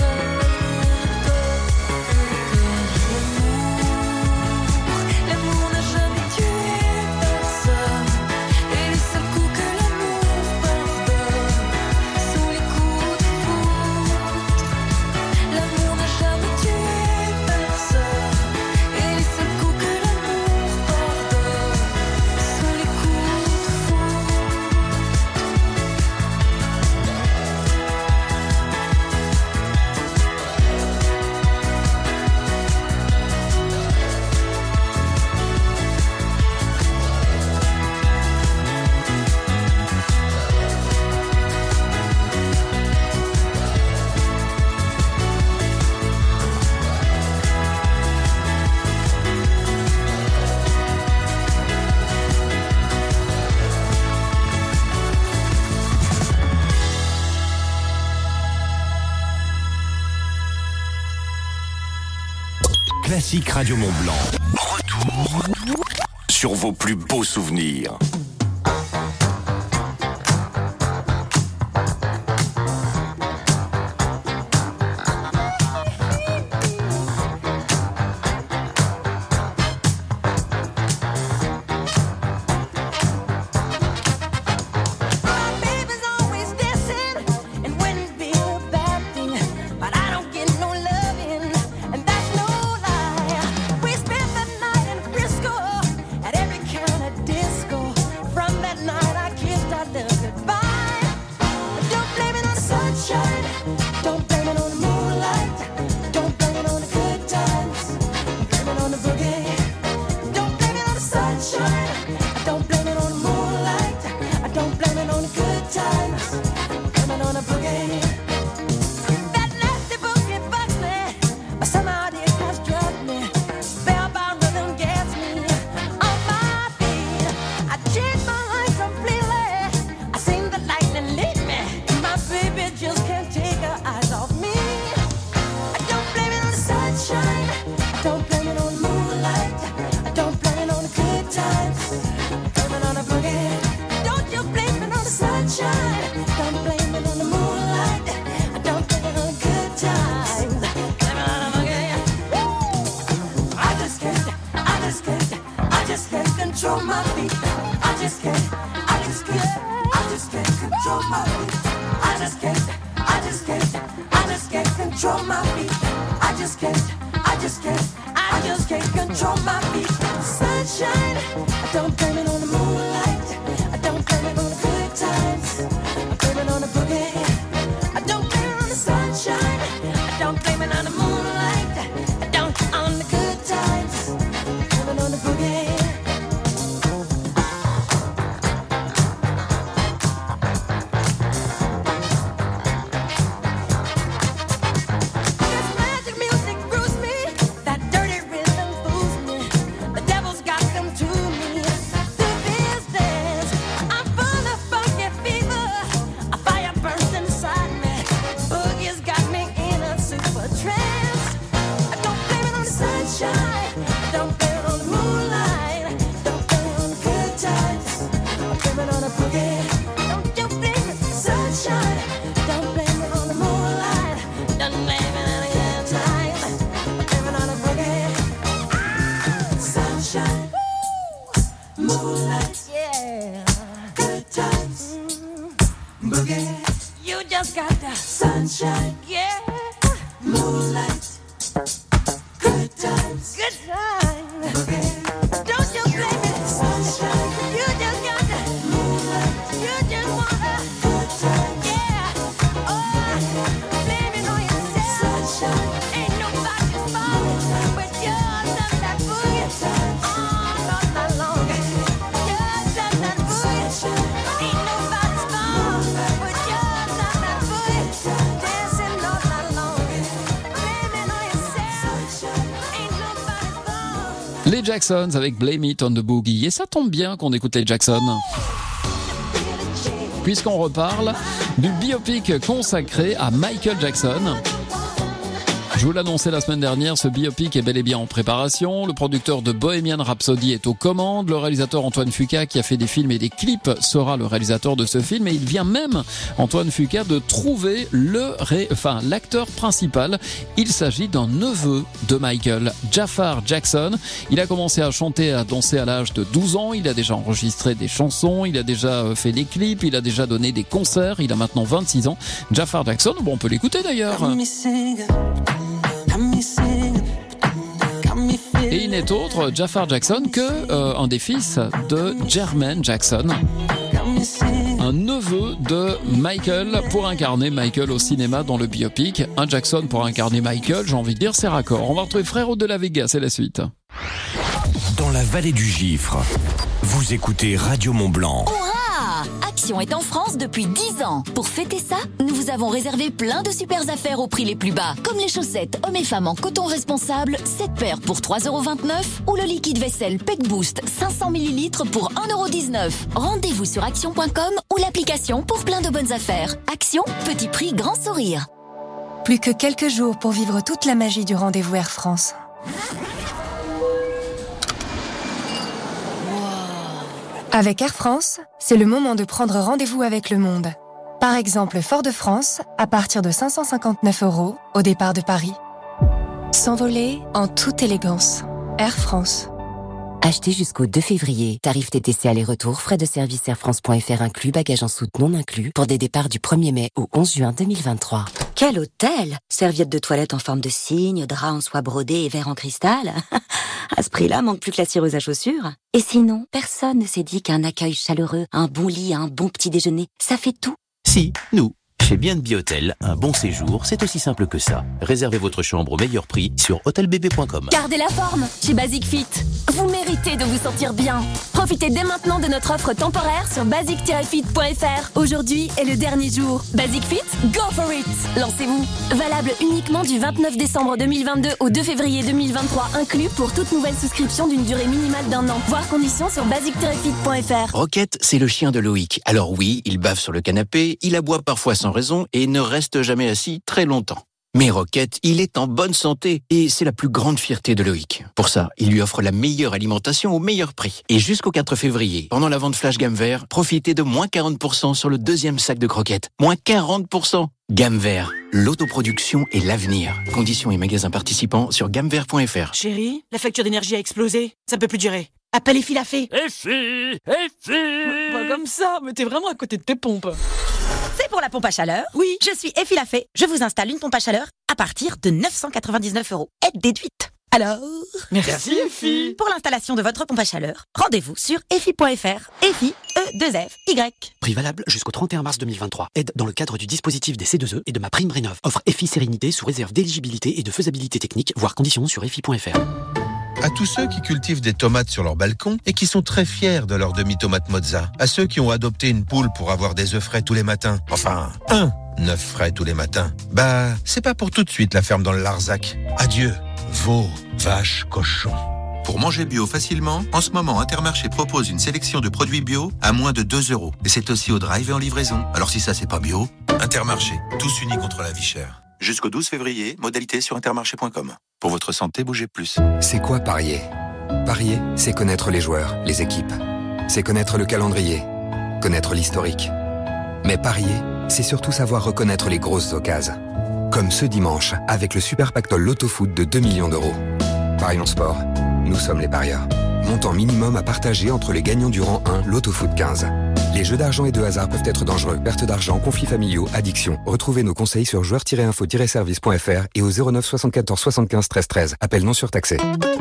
L'amour n'a jamais tué personne. Et les seuls coups que l'amour pardonne sont les coups de foudre. L'amour n'a jamais tué personne. Et les seuls coups que l'amour pardonne sont les coups de foudre. Classique Radio Mont Blanc. Retour sur vos plus beaux souvenirs. We spent the night in Frisco at every kind of disco. sunshine. I don't blame it on the moonlight. I don't blame it on the good times. I blame it on the boogie. That nasty boogie bugs me, but somehow it has drugged me. Spellbound rhythm gets me on my feet. I changed my life completely. I seen the lightning lead me. My baby just can't take her eyes off me. I don't blame it on the sunshine. I don't blame it on the moonlight. I don't blame it on the good times. I blame it on the boogie. Don't you blame it on the sunshine. Don't blame it on the moonlight. I don't blame it on the good times. Blame it on the boogie. Woo! I just can't, I just can't, I just can't control my feet. I just can't, I just can't, I just can't control my feet. I just can't, I just can't, I just can't control my feet. I just can't, I just can't, I just can't control my feet. Sunshine, I don't blame it on the moonlight. I don't blame it on the good times. I blame it on the boogie. I don't blame it on the sunshine. I don't blame it on the moonlight. I don't on the good times. I blame it on the boogie. You just got the sunshine, yeah. Moonlight, good times, good times. Don't you blame it, sunshine. You just got the moonlight. You just want a good time, yeah. Oh, blame it on yourself, sunshine. Ain't nobody's fault but yours and that boogie. Oh, all night long, yours and that boogie. Ain't nobody's fault but yours and that boogie. Dancing all night long, blame it on yourself. Ain't nobody's fault. Les Jacksons avec Blame It on the Boogie. Et ça tombe bien qu'on écoute les Jacksons, puisqu'on reparle du biopic consacré à Michael Jackson. Je vous l'annonçais la semaine dernière, ce biopic est bel et bien en préparation. Le producteur de Bohemian Rhapsody est aux commandes. Le réalisateur Antoine Fuqua, qui a fait des films et des clips, sera le réalisateur de ce film. Et il vient même, Antoine Fuqua, de trouver le ré... enfin, l'acteur principal. Il s'agit d'un neveu de Michael, Jafar Jackson. Il a commencé à chanter, à danser à l'âge de douze ans. Il a déjà enregistré des chansons. Il a déjà fait des clips. Il a déjà donné des concerts. Il a maintenant vingt-six ans. Jafar Jackson, bon, on peut l'écouter d'ailleurs. Et il n'est autre, Jafar Jackson, que euh, un des fils de Jermaine Jackson, un neveu de Michael, pour incarner Michael au cinéma dans le biopic. Un Jackson pour incarner Michael, j'ai envie de dire, c'est raccord. On va retrouver Frérot de la Vega, c'est la suite. Dans la vallée du Gifre, vous écoutez Radio Mont-Blanc. Hurrah! Action est en France depuis dix ans. Pour fêter ça, nous vous avons réservé plein de super affaires au prix les plus bas. Comme les chaussettes hommes et femmes en coton responsable, sept paires pour trois euros vingt-neuf ou le liquide vaisselle Peck Boost cinq cents millilitres pour un euro dix-neuf. Rendez-vous sur action point com ou l'application pour plein de bonnes affaires. Action, petit prix, grand sourire. Plus que quelques jours pour vivre toute la magie du rendez-vous Air France. Avec Air France, c'est le moment de prendre rendez-vous avec le monde. Par exemple, Fort-de-France, à partir de cinq cent cinquante-neuf euros au départ de Paris. S'envoler en toute élégance. Air France. Achetez jusqu'au deux février. Tarif T T C aller-retour, frais de service air france point f r inclus, bagages en soute non inclus, pour des départs du premier mai au onze juin deux mille vingt-trois. Quel hôtel! Serviettes de toilette en forme de cygne, draps en soie brodée et verre en cristal. À ce prix-là, manque plus que la cireuse à chaussures. Et sinon, personne ne s'est dit qu'un accueil chaleureux, un bon lit, un bon petit déjeuner, ça fait tout. Si, nous. Chez Bien de Biotel, un bon séjour, c'est aussi simple que ça. Réservez votre chambre au meilleur prix sur hôtel b b point com. Gardez la forme chez Basic Fit. Vous méritez de vous sentir bien. Profitez dès maintenant de notre offre temporaire sur basic tiret fit point f r. Aujourd'hui est le dernier jour. Basic Fit, go for it. Lancez-vous. Valable uniquement du vingt-neuf décembre deux mille vingt-deux au deux février deux mille vingt-trois inclus pour toute nouvelle souscription d'une durée minimale d'un an. Voir conditions sur basic tiret fit point f r. Roquette, c'est le chien de Loïc. Alors oui, il bave sur le canapé, il aboie parfois sans raison et ne reste jamais assis très longtemps. Mais Roquette, il est en bonne santé et c'est la plus grande fierté de Loïc. Pour ça, il lui offre la meilleure alimentation au meilleur prix. Et jusqu'au quatre février, pendant la vente Flash Gamme Vert, profitez de moins quarante pour cent sur le deuxième sac de croquettes. Moins quarante pour cent. Gamme Vert, l'autoproduction et l'avenir. Conditions et magasins participants sur gamme vert point f r. Chérie, la facture d'énergie a explosé. Ça ne peut plus durer. Appelle Effi la fée. Effi, Effi. Pas comme ça, mais t'es vraiment à côté de tes pompes. C'est pour la pompe à chaleur. Oui. Je suis Effi la fée. Je vous installe une pompe à chaleur à partir de neuf cent quatre-vingt-dix-neuf euros. Aide déduite. Alors, merci Effi. Pour l'installation de votre pompe à chaleur, rendez-vous sur effi point f r. Effi, E deux F Y. Prix valable jusqu'au trente et un mars deux mille vingt-trois. Aide dans le cadre du dispositif des C deux E et de ma prime rénov. Offre Effi Sérénité sous réserve d'éligibilité et de faisabilité technique, voire conditions sur effi point f r. À tous ceux qui cultivent des tomates sur leur balcon et qui sont très fiers de leur demi-tomate mozza. À ceux qui ont adopté une poule pour avoir des œufs frais tous les matins. Enfin, un œuf frais tous les matins. Bah, c'est pas pour tout de suite la ferme dans le Larzac. Adieu, veaux, vaches, cochons. Pour manger bio facilement, en ce moment, Intermarché propose une sélection de produits bio à moins de deux euros. Et c'est aussi au drive et en livraison. Alors si ça, c'est pas bio, Intermarché, tous unis contre la vie chère. Jusqu'au douze février, modalité sur intermarché point com. Pour votre santé, bougez plus. C'est quoi parier ? Parier, c'est connaître les joueurs, les équipes. C'est connaître le calendrier, connaître l'historique. Mais parier, c'est surtout savoir reconnaître les grosses occasions. Comme ce dimanche, avec le Super Pactole Loto Foot de deux millions d'euros. Parions sport, nous sommes les parieurs. Montant minimum à partager entre les gagnants du rang un Loto Foot quinze. Les jeux d'argent et de hasard peuvent être dangereux. Perte d'argent, conflits familiaux, addiction. Retrouvez nos conseils sur joueurs tiret info tiret service point f r et au zéro neuf soixante-quatorze soixante-quinze treize treize. Appel non surtaxé.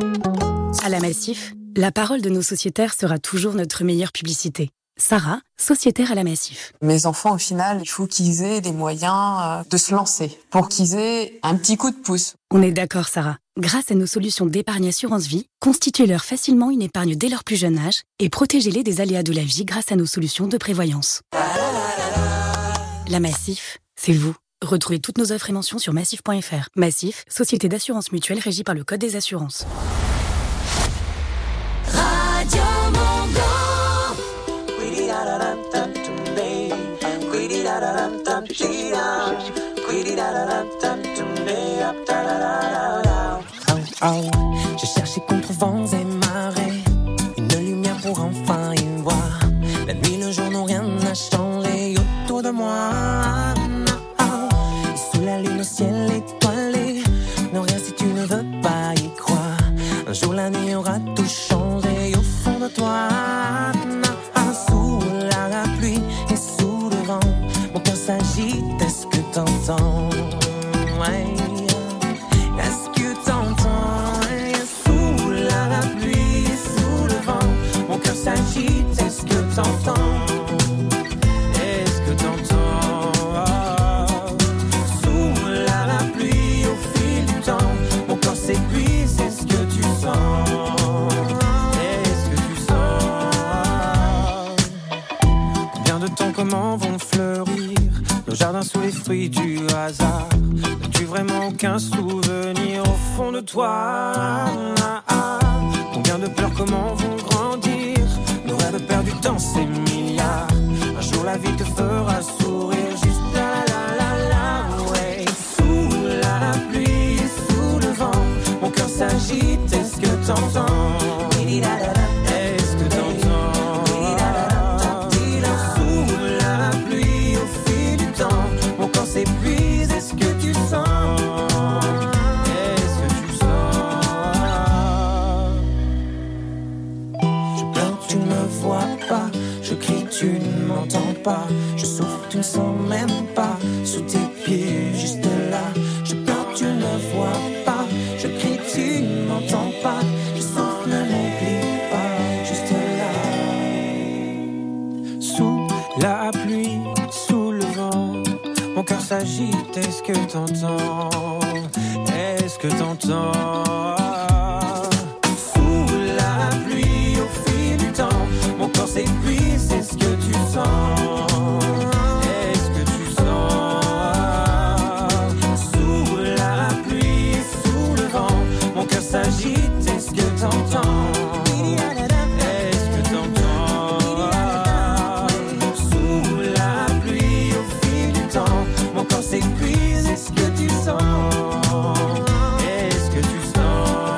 À la Massif, la parole de nos sociétaires sera toujours notre meilleure publicité. Sarah, sociétaire à la Massif. Mes enfants, au final, il faut qu'ils aient des moyens de se lancer, pour qu'ils aient un petit coup de pouce. On est d'accord, Sarah. Grâce à nos solutions d'épargne assurance vie, constituez-leur facilement une épargne dès leur plus jeune âge et protégez-les des aléas de la vie grâce à nos solutions de prévoyance. La Massif, c'est vous. Retrouvez toutes nos offres et mentions sur massif point f r. Massif, société d'assurance mutuelle régie par le Code des assurances. Radio Mont-Blanc. J'ai cherché contre vents et marées une lumière pour enfin y voir. La nuit, le jour n'ont rien à changer autour de moi. Et sous la lune au ciel étoilé, non rien si tu ne veux pas y croire. Un jour la nuit aura tout changé au fond de toi. Sous la pluie et sous le vent, mon cœur s'agite, est-ce que t'entends? Ouais. Est-ce que t'entends? Sous la pluie et sous le vent, mon cœur s'agite, est-ce que t'entends? Est-ce que t'entends? Sous la pluie au fil du temps, mon corps s'épuise, est-ce que tu sens? Est-ce que tu sens? Combien de temps, comment vont fleurir nos jardins sous les fruits du hasard? N'as-tu vraiment aucun souvenir au fond de toi? Combien de pleurs, comment vont grandir nos rêves perdus dans ces milliards? Un jour la vie te fera sourire, juste la la la la, ouais. Sous la pluie et sous le vent, mon cœur s'agite, est-ce que t'entends? Est-ce que t'entends? Sous la pluie au fil du temps, mon corps s'épuise, est-ce que tu sens? Est-ce que tu sens? Je pleure, tu ne vois pas. Je crie, tu ne m'entends pas. Je souffre, tu ne sens même pas. Sous tes pieds, juste là. Je pleure, tu ne vois pas. Je crie, tu ne m'entends pas. Je souffre, ne m'oublie pas. Juste là. Sous la pluie, sous le vent, mon cœur s'agite, est-ce que t'entends? Est-ce que t'entends? Sous la pluie, au fil du temps, mon corps s'épuise, est-ce que tu sens? Est-ce que tu sens? Sous la pluie, sous le vent, mon cœur s'agite, est-ce que t'entends? S'épuise, est-ce que tu sens? Est-ce que tu sens?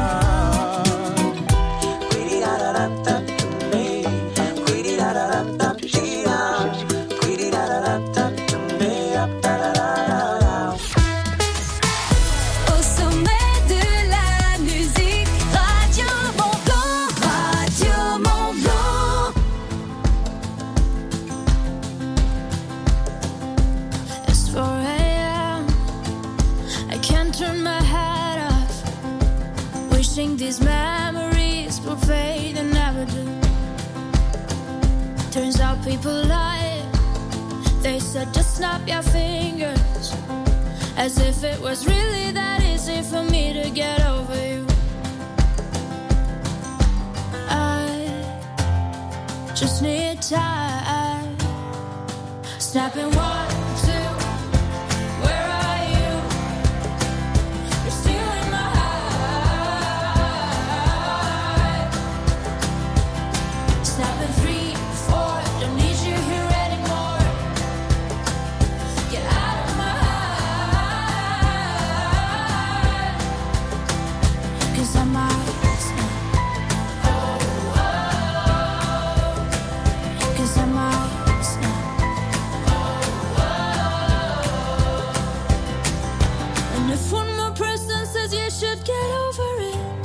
Au sommet de la musique, Radio Mont Blanc, Radio Mont Blanc. It's four a.m. I can't turn my head off, wishing these memories will fade and never do. Turns out people lie. They said just snap your fingers, as if it was really that easy for me to get over you. I just need time. Snapping one, two. Where are you? You're still in my heart. Snapping three, four. Don't need you here anymore. Get out of my heart. 'Cause I might snap. Oh, oh. 'Cause I might snap. And if one more person says you should get over it,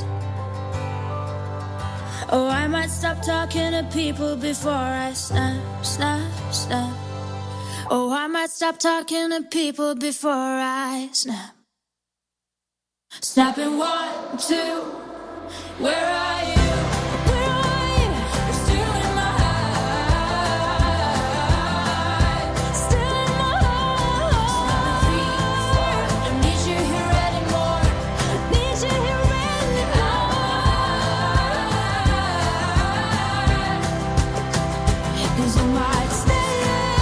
oh, I might stop talking to people before I snap, snap, snap. Oh, I might stop talking to people before I snap. Snapping one, two, where are you? Where are you? You're still in my heart. Still in my heart. Three, four, don't need you here anymore. Need you here anymore. 'Cause I might stay,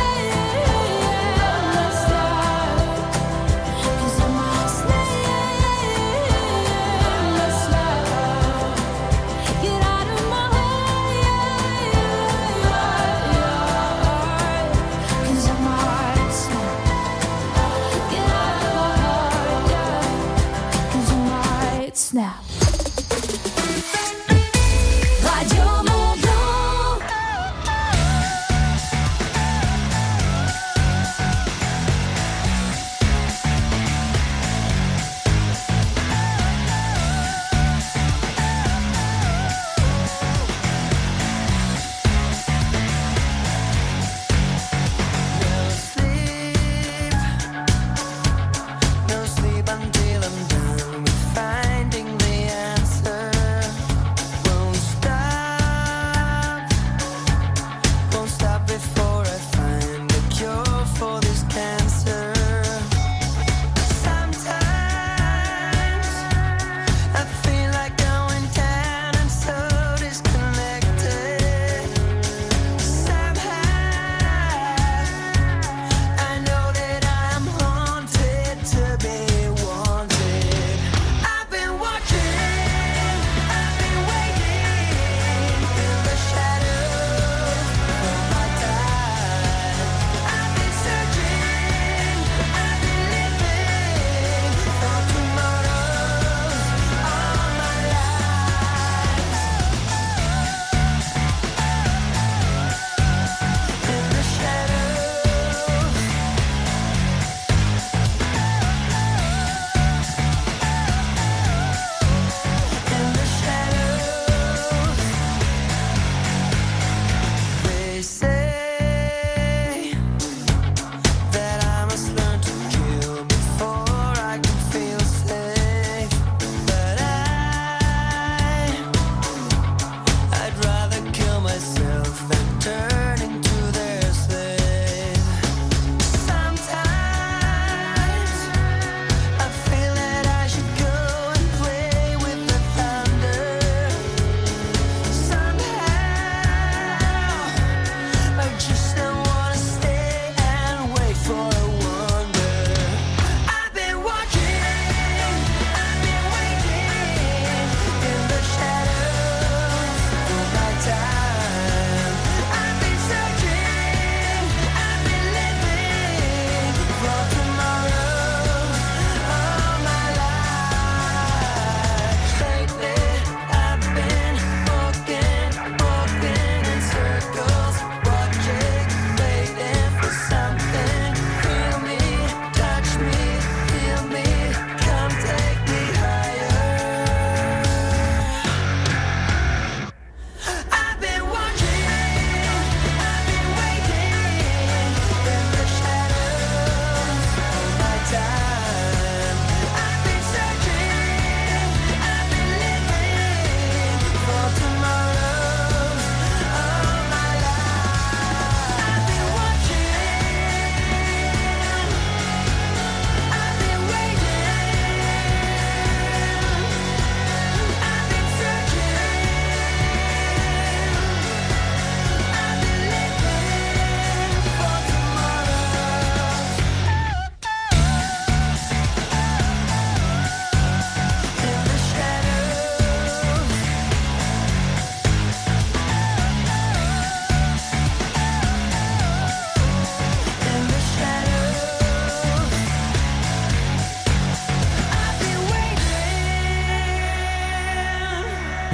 let's start. 'Cause I might stay, let's start.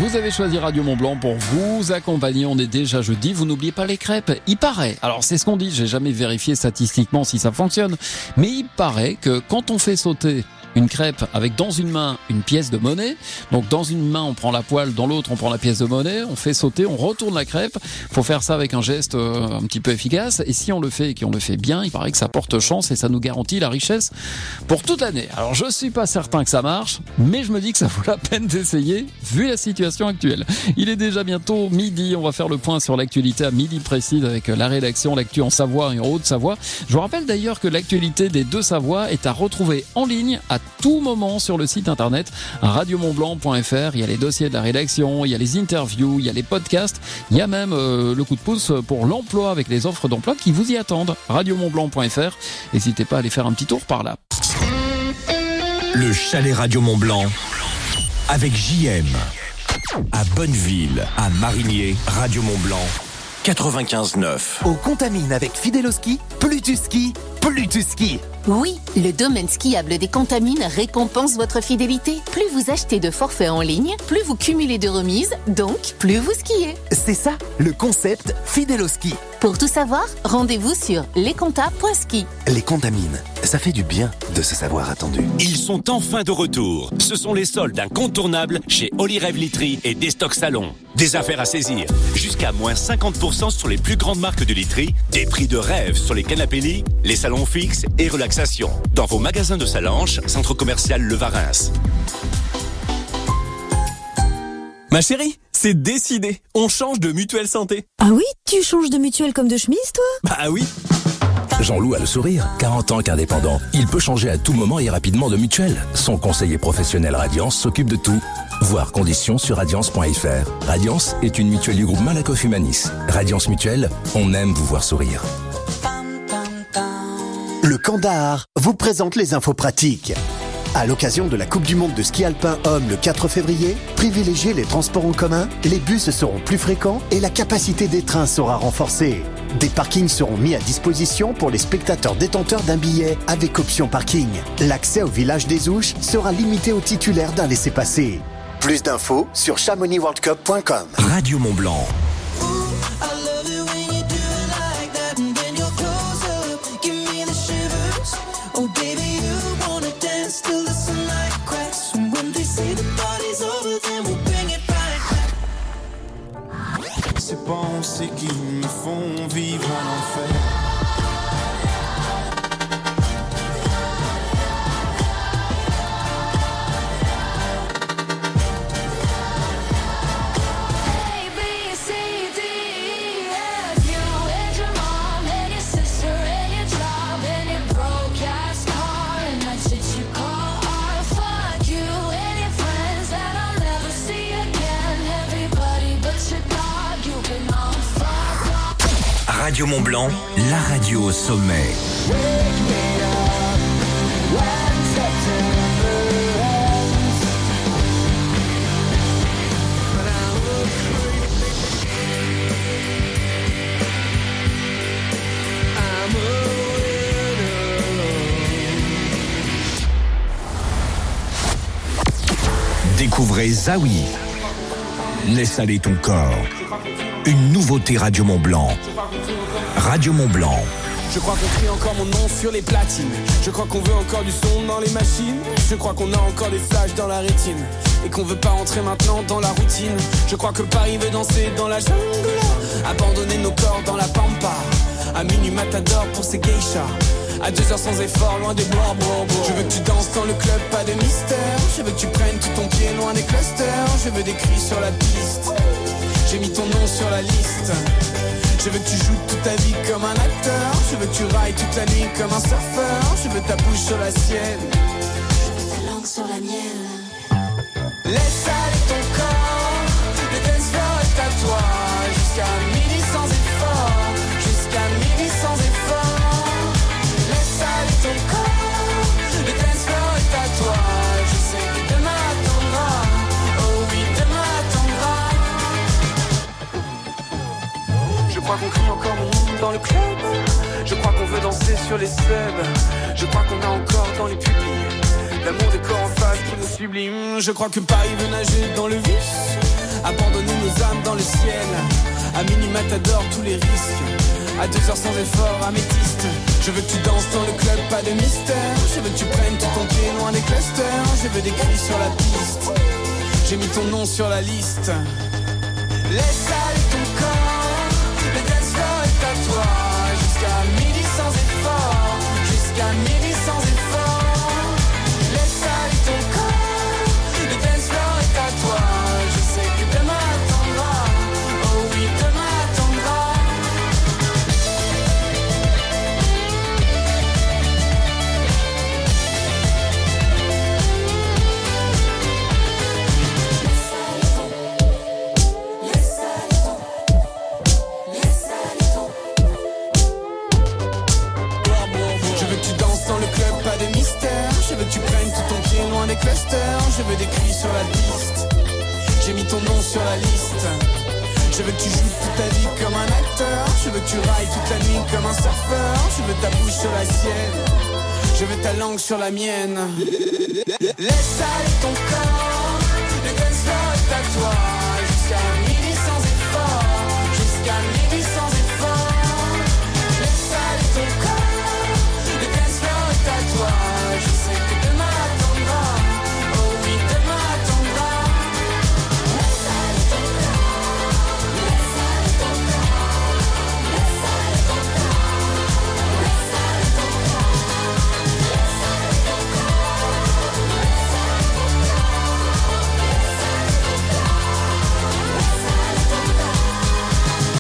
Vous avez choisi Radio Mont-Blanc pour vous accompagner. On est déjà jeudi. Vous n'oubliez pas les crêpes. Il paraît. Alors, c'est ce qu'on dit. J'ai jamais vérifié statistiquement si ça fonctionne. Mais il paraît que quand on fait sauter une crêpe avec dans une main une pièce de monnaie, donc dans une main on prend la poêle, dans l'autre on prend la pièce de monnaie, on fait sauter, on retourne la crêpe. Faut faire ça avec un geste euh, un petit peu efficace, et si on le fait et qu'on le fait bien, il paraît que ça porte chance et ça nous garantit la richesse pour toute l'année. Alors je suis pas certain que ça marche, mais je me dis que ça vaut la peine d'essayer vu la situation actuelle. Il est déjà bientôt midi, on va faire le point sur l'actualité à midi précis avec la rédaction, l'actu en Savoie et en Haute-Savoie. Je vous rappelle d'ailleurs que l'actualité des deux Savoies est à retrouver en ligne à tout moment sur le site internet radio mont blanc point f r. Il y a les dossiers de la rédaction, il y a les interviews, il y a les podcasts, il y a même euh, le coup de pouce pour l'emploi avec les offres d'emploi qui vous y attendent. radio mont blanc point f r. N'hésitez pas à aller faire un petit tour par là. Le chalet Radio Mont-Blanc avec J M à Bonneville, à Marigné, Radio Mont-Blanc quatre-vingt-quinze neuf. Au Contamine avec Fideloski, plus tu skis, plus tu skis. Oui, le domaine skiable des Contamines récompense votre fidélité. Plus vous achetez de forfaits en ligne, plus vous cumulez de remises, donc plus vous skiez. C'est ça, le concept Fideloski. Pour tout savoir, rendez-vous sur lesconta point ski. Les Contamines, ça fait du bien de se savoir attendu. Ils sont enfin de retour. Ce sont les soldes incontournables chez Oli Rêve Literie et Destock Salon. Des affaires à saisir. Jusqu'à moins cinquante pour cent sur les plus grandes marques de literie. Des prix de rêve sur les canapés lits, les salons fixes et relaxation. Dans vos magasins de Salanches, centre commercial Le Varins. Ma chérie, c'est décidé. On change de mutuelle santé. Ah oui? Tu changes de mutuelle comme de chemise, toi? Bah oui. Jean-Loup a le sourire. quarante ans qu'indépendant. Il peut changer à tout moment et rapidement de mutuelle. Son conseiller professionnel Radiance s'occupe de tout. Voir conditions sur radiance point f r. Radiance est une mutuelle du groupe Malakoff Humanis. Radiance Mutuelle, on aime vous voir sourire. Le Kandahar vous présente les infos pratiques. À l'occasion de la Coupe du Monde de ski alpin homme le quatre février, privilégiez les transports en commun, les bus seront plus fréquents et la capacité des trains sera renforcée. Des parkings seront mis à disposition pour les spectateurs détenteurs d'un billet avec option parking. L'accès au village des Ouches sera limité aux titulaires d'un laissez-passer. Plus d'infos sur chamonix world cup point com. Radio Mont-Blanc. Ces pensées qui me font vivre un enfer. Radio Mont-Blanc, la radio au sommet. Découvrez Zawi. Laisse aller ton corps. Une nouveauté Radio Mont-Blanc. Radio Mont-Blanc. Je crois qu'on crie encore mon nom sur les platines. Je crois qu'on veut encore du son dans les machines. Je crois qu'on a encore des flashs dans la rétine. Et qu'on veut pas entrer maintenant dans la routine. Je crois que Paris veut danser dans la jungle. Abandonner nos corps dans la pampa. À minuit matador pour ces geishas. À deux heures sans effort, loin des bois, bois, bois. Je veux que tu danses dans le club, pas de mystère. Je veux que tu prennes tout ton pied loin des clusters. Je veux des cris sur la piste. J'ai mis ton nom sur la liste. Je veux que tu joues toute ta vie comme un acteur. Je veux que tu railles toute la nuit comme un surfeur. Je veux ta bouche sur la sienne. Je veux ta langue sur la mienne. Laisse aller ton corps. Le dance floor est à toi. Jusqu'à midi sans effort. Jusqu'à midi sans effort. Laisse aller ton corps. Le dance floor est à toi. Je sais que demain attendra. Oh oui, demain attendra. Je crois qu'on crie encore mon nom dans le club. Je crois qu'on veut danser sur les subs. Je crois qu'on a encore dans les pupilles l'amour des corps en face qui nous sublime. Je crois que Paris veut nager dans le vice. abandonner nos âmes dans le ciel. À minuit matador, tous les risques. À deux heures sans effort, améthyste. Je veux que tu danses dans le club, pas de mystère. Je veux que tu prennes tout ton pied loin des clusters. Je veux des cris sur la piste. J'ai mis ton nom sur la liste. Laisse aller ton corps, le dance floor est à toi. Jusqu'à midi sans effort, jusqu'à midi sans effort. Laisse aller ton corps, le dance floor est à toi. Je sais que demain attendra, oh oui demain attendra. Je veux que tu prennes tout ton pied loin des clusters. Je veux des cris sur la piste. J'ai mis ton nom sur la liste. Je veux que tu joues toute ta vie comme un acteur. Je veux que tu railles toute la nuit comme un surfeur. Je veux ta bouche sur la sienne. Je veux ta langue sur la mienne. Laisse aller ton corps, le dance floor est à toi.